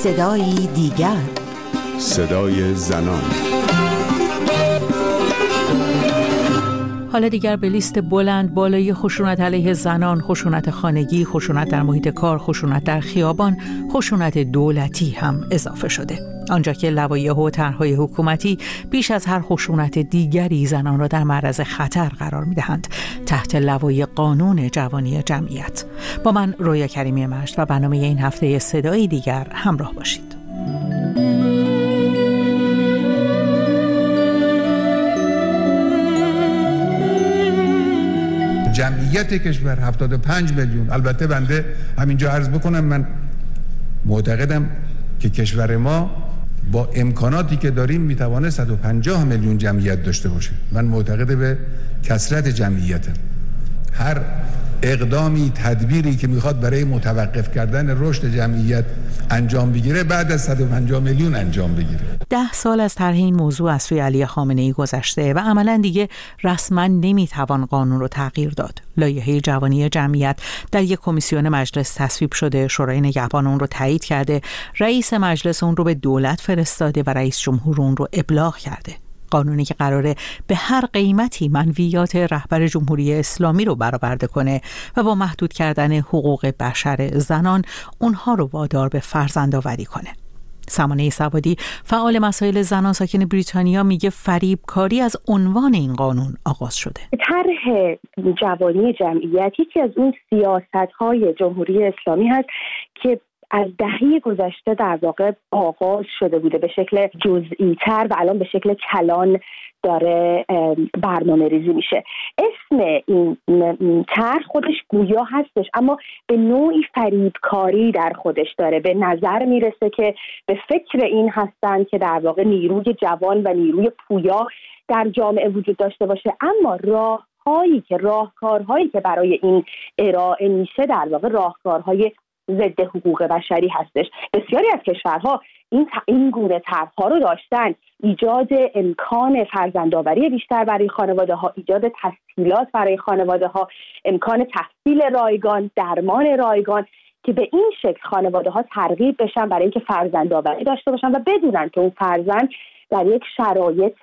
صدای دیگر، صدای زنان. حالا دیگر به لیست بلند بالای خشونت علیه زنان، خشونت خانگی، خشونت در محیط کار، خشونت در خیابان، خشونت دولتی هم اضافه شده. آنجا که لوایح و طرح‌های حکومتی بیش از هر خشونت دیگری زنان را در معرض خطر قرار می‌دهند تحت لوایح قانون جوانی جمعیت. با من رویا کریمی مجد و برنامه این هفته صدای دیگر همراه باشید. جمعیت کشور 75 میلیون. البته بنده همینجا عرض بکنم من معتقدم که کشور ما با امکاناتی که داریم میتوانه 150 میلیون جمعیت داشته باشه. من معتقد به کثرت جمعیتم. هر اقدامی، تدبیری که میخواد برای متوقف کردن رشد جمعیت انجام بگیره بعد از 150 میلیون انجام بگیره. 10 سال از طرح این موضوع از سوی علی خامنه‌ای گذشته و عملاً دیگه رسما نمیتوان قانون رو تغییر داد. لایحه جوانی جمعیت در یک کمیسیون مجلس تصویب شده، شورای نگهبان اون رو تایید کرده، رئیس مجلس اون رو به دولت فرستاده و رئیس جمهور اون رو ابلاغ کرده. قانونی که قراره به هر قیمتی منویات رهبر جمهوری اسلامی رو برآورده کنه و با محدود کردن حقوق بشر زنان اونها رو وادار به فرزندآوری کنه. سمانه سوادی فعال مسائل زنان ساکن بریتانیا میگه فریبکاری از عنوان این قانون آغاز شده. طرح جوانی جمعیت یکی از اون سیاست‌های جمهوری اسلامی هست که از دهه گذشته در واقع آغاز شده بوده به شکل جزئی تر و الان به شکل کلان داره برنامه ریزی میشه. اسم این طرح خودش گویا هستش اما به نوعی فریبکاری در خودش داره. به نظر میرسه که به فکر این هستن که در واقع نیروی جوان و نیروی پویا در جامعه وجود داشته باشه، اما راهکارهایی که برای این ارائه میشه در واقع راهکارهای ضد حقوق بشری هستش. بسیاری از کشورها این گونه طرح‌ها رو داشتن: ایجاد امکان فرزندآوری بیشتر برای خانواده‌ها، ایجاد تسهیلات برای خانواده‌ها، امکان تحصیل رایگان، درمان رایگان، که به این شکل خانواده‌ها ترغیب بشن برای اینکه فرزندآوری داشته باشن و بدونن که اون فرزند در یک شرایط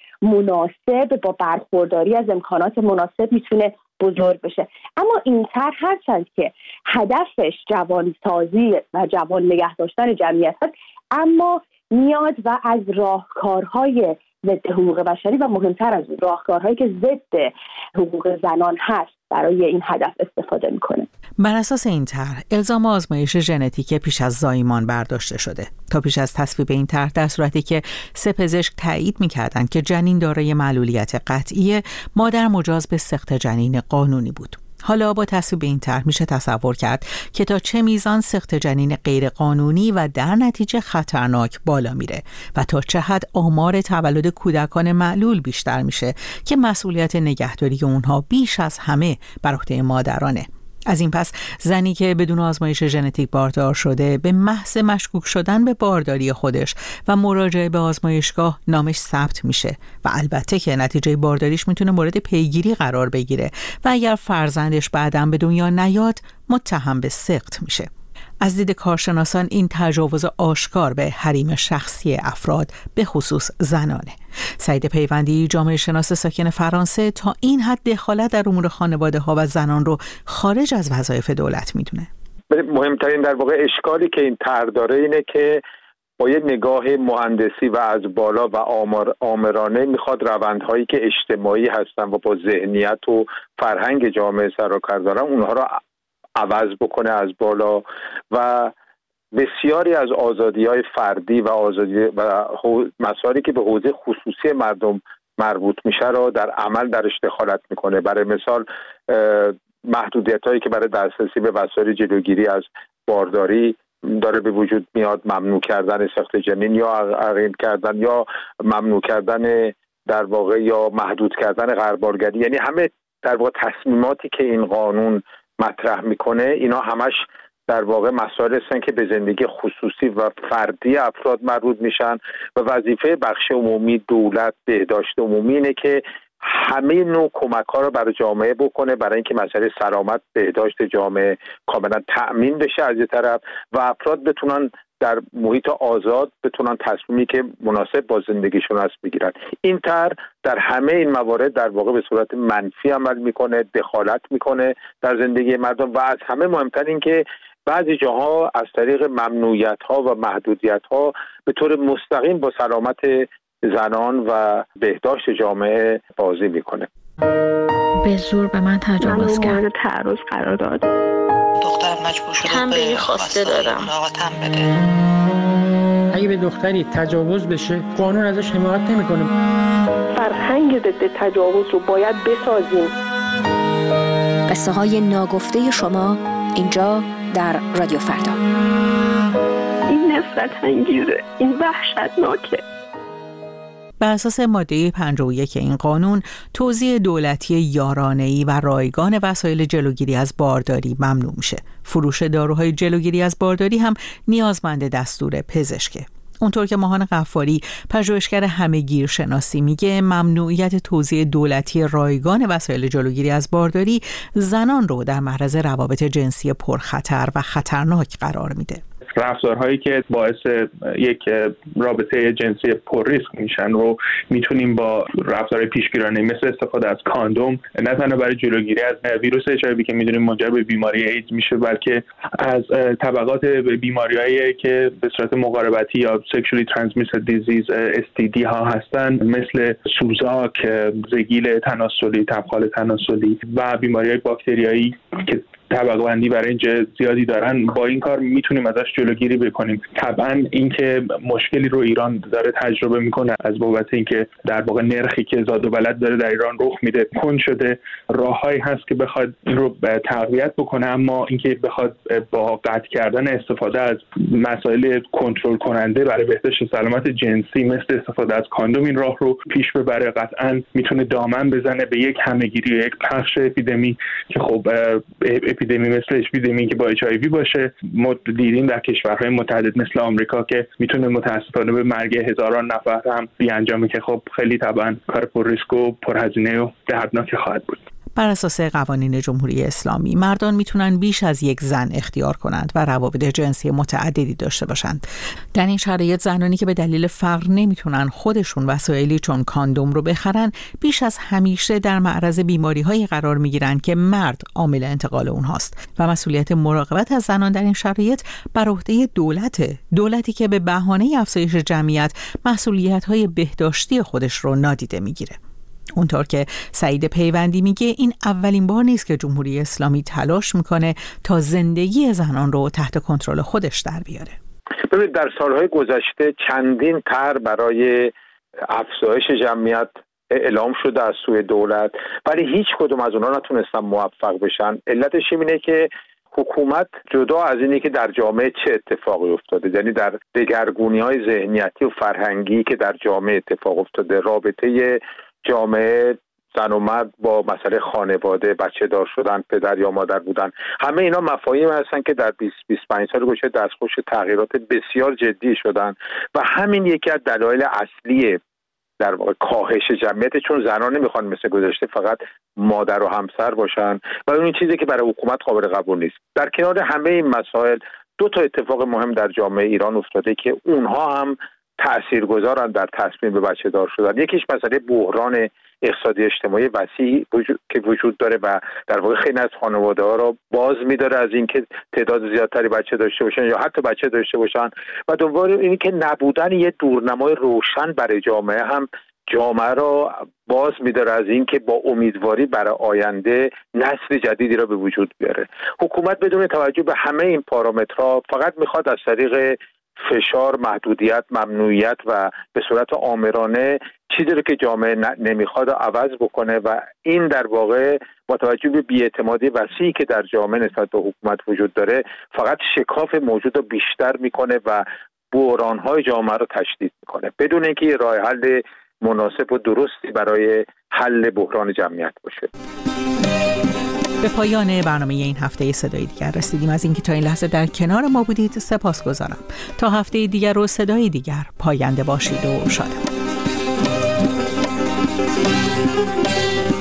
مناسب با برخورداری از امکانات مناسب میتونه بزرگ بشه. اما این طرح هرچند که هدفش جوانسازی و جوان نگه داشتن جمعیت هست، اما میاد و از راهکارهای ضد حقوق بشری و مهمتر از راهکارهایی که ضد حقوق زنان هست برای این هدف استفاده میکنه. بر اساس این طرح الزام آزمایش ژنتیک پیش از زایمان برداشته شده. تا پیش از تصویب این طرح در صورتی که 3 پزشک تایید میکردند که جنین دارای معلولیت قطعی، مادر مجاز به سقط جنین قانونی بود. حالا با تصویب این طرح میشه تصور کرد که تا چه میزان سقط جنین غیر قانونی و در نتیجه خطرناک بالا میره و تا چه حد آمار تولد کودکان معلول بیشتر میشه که مسئولیت نگهداری اونها بیش از همه بر عهده مادرانه. از این پس زنی که بدون آزمایش ژنتیک باردار شده به محض مشکوک شدن به بارداری خودش و مراجعه به آزمایشگاه نامش ثبت میشه و البته که نتیجه بارداریش میتونه مورد پیگیری قرار بگیره و اگر فرزندش بعداً به دنیا نیاد متهم به سقط میشه. از دید کارشناسان این تجاوز آشکار به حریم شخصی افراد به خصوص زنانه. سعید پیوندی جامعه شناس ساکن فرانسه تا این حد دخالت در امور خانواده ها و زنان رو خارج از وظایف دولت میدونه. مهمترین در واقع اشکالی که این طرح داره اینه که با یه نگاه مهندسی و از بالا و آمرانه میخواد روندهایی که اجتماعی هستن و با ذهنیت و فرهنگ جامعه سر و کار دارن اونها رو عوض بکنه از بالا و بسیاری از آزادی‌های فردی و آزادی و مسائلی که به حوزه خصوصی مردم مربوط میشه رو در عمل درش دخالت میکنه. برای مثال محدودیت‌هایی که برای دسترسی به وسایل جلوگیری از بارداری داره به وجود میاد، ممنوع کردن سقط جنین یا عقیم کردن یا ممنوع کردن در واقع یا محدود کردن غربالگری، یعنی همه در واقع تصمیماتی که این قانون مطرح میکنه اینا همش در واقع مسائل هستن که به زندگی خصوصی و فردی افراد مربوط میشن و وظیفه بخش عمومی، دولت، بهداشت عمومی اینه که همه نوع کمک‌ها رو برای جامعه بکنه برای اینکه مسئله سلامت بهداشت جامعه کاملا تأمین بشه از یه طرف و افراد بتونن در محیط آزاد بتونن تصمیمی که مناسب با زندگیشون هست بگیرن. این طرح در همه این موارد در واقع به صورت منفی عمل میکنه، دخالت میکنه در زندگی مردم و از همه مهمتر این که بعضی جاها از طریق ممنوعیت‌ها و منحدودیت‌ها به طور مستقیم با سلامت زنان و بهداشت جامعه بازی میکنه. به زور به من تجاوز کرد. من تعرض قرار داد. دخترم مجبور شده تنبیهی خواسته دادم. اگه به دختری تجاوز بشه قانون ازش حمایت نمیکنه. فرهنگ ضد تجاوز رو باید بسازیم. قصه های ناگفته شما اینجا در رادیو فردا. این نفرت انگیزه، این وحشتناکه. بر اساس ماده 51 این قانون، توزیع دولتی یارانه‌ای و رایگان وسایل جلوگیری از بارداری ممنوع میشه. فروش داروهای جلوگیری از بارداری هم نیازمند دستور پزشکه. اونطور که ماهان غفاری، پژوهشگر همه‌گیرشناسی، میگه ممنوعیت توزیع دولتی رایگان وسایل جلوگیری از بارداری زنان رو در معرض روابط جنسی پرخطر و خطرناک قرار میده. رفتارهایی که باعث یک رابطه جنسی پر ریسک میشن رو میتونیم با رفتارهای پیشگیرانه مثل استفاده از کاندوم، نه تنها برای جلوگیری از ویروس HIV که میدونیم منجر به بیماری ایدز میشه، بلکه از طبقات بیماریایی که به صورت مقاربتی یا sexually transmitted disease STD ها هستن، مثل سوزاک، زگیل تناسلی، تبخال تناسلی و بیماریهای باکتریایی که طبقه بندی برای اینجا زیادی دارن. با این کار میتونیم ازش جلوگیری بکنیم. طبعا اینکه مشکلی رو ایران داره تجربه میکنه از بابت اینکه در واقع نرخی که زاد و ولد داره در ایران رخ میده کند شده، راههایی هست که بخواد این رو تقویت بکنه، اما اینکه بخواد با قطع کردن استفاده از مسائل کنترل کننده برای بهداشت سلامت جنسی مثل استفاده از کاندوم این راه رو پیش ببره، قطعا میتونه دامن بزنه به یک همه‌گیری و یک پخش اپیدمی که خب اپیدمی مثل اپیدمی که با HIV باشه. ما دیدیم در کشورهای متعدد مثل آمریکا که میتونه متاسفانه به مرگ هزاران نفر هم بیانجامه که خب خیلی طبعا کار پر ریسک و پرهزینه و دردناک خواهد بود. بر اساس قوانین جمهوری اسلامی مردان میتونن بیش از یک زن اختیار کنند و روابط جنسی متعددی داشته باشند. در این شرایط زنانی که به دلیل فقر نمیتونن خودشون وسایلی چون کاندوم رو بخرن، بیش از همیشه در معرض بیماری‌هایی قرار میگیرن که مرد عامل انتقال اونهاست و مسئولیت مراقبت از زنان در این شرایط بر عهده دولتی که به بهانه افزایش جمعیت مسئولیت‌های بهداشتی خودش رو نادیده میگیره. اونطور که سعید پیوندی میگه این اولین بار نیست که جمهوری اسلامی تلاش میکنه تا زندگی زنان رو تحت کنترل خودش در بیاره. ببینید در سالهای گذشته چندین طرح برای افزایش جمعیت اعلام شده از سوی دولت، ولی هیچ کدوم از اونها نتونستن موفق بشن. علتش اینه که حکومت جدا از اینی که در جامعه چه اتفاقی افتاده، یعنی در دگرگونی‌های ذهنیتی و فرهنگی که در جامعه اتفاق افتاده، رابطه جامعه زن و مرد با مسئله خانواده، بچه دار شدن، پدر یا مادر بودن، همه اینا مفاهیم هستن که در 20-25 سال گذشته دستخوش تغییرات بسیار جدی شدن و همین یکی از دلایل اصلی در واقع کاهش جمعیت، چون زنان نمیخوان مثل گذشته فقط مادر و همسر باشن و اون چیزی که برای حکومت قابل قبول نیست. در کنار همه این مسائل دو تا اتفاق مهم در جامعه ایران افتاده که اونها هم تاثیرگذارن در تصمیم به بچه دار شدن. یکیش مسئله بحران اقتصادی اجتماعی وسیع که وجود داره و در واقع خیلی از خانواده‌ها رو باز می‌داره از اینکه تعداد زیادتری بچه داشته باشن یا حتی بچه داشته باشن، و دوباره اینی که نبودن یه دورنمای روشن برای جامعه هم جامعه رو باز می‌داره از اینکه با امیدواری برای آینده نسل جدیدی رو به وجود بیاره. حکومت بدون توجه به همه این پارامترها فقط می‌خواد از طریق فشار، محدودیت، ممنوعیت و به صورت آمرانه چیزی رو که جامعه نمیخواد عوض بکنه و این در واقع با توجه به بی‌اعتمادی وسیعی که در جامعه نسبت به حکومت وجود داره فقط شکاف موجود رو بیشتر میکنه و بحران‌های جامعه رو تشدید میکنه بدون اینکه یه راه حل مناسب و درستی برای حل بحران جمعیت باشه. به پایان برنامه این هفته صدای دیگر رسیدیم. از اینکه تا این لحظه در کنار ما بودید سپاسگزارم. تا هفته دیگر و صدای دیگر پاینده باشید و شاد.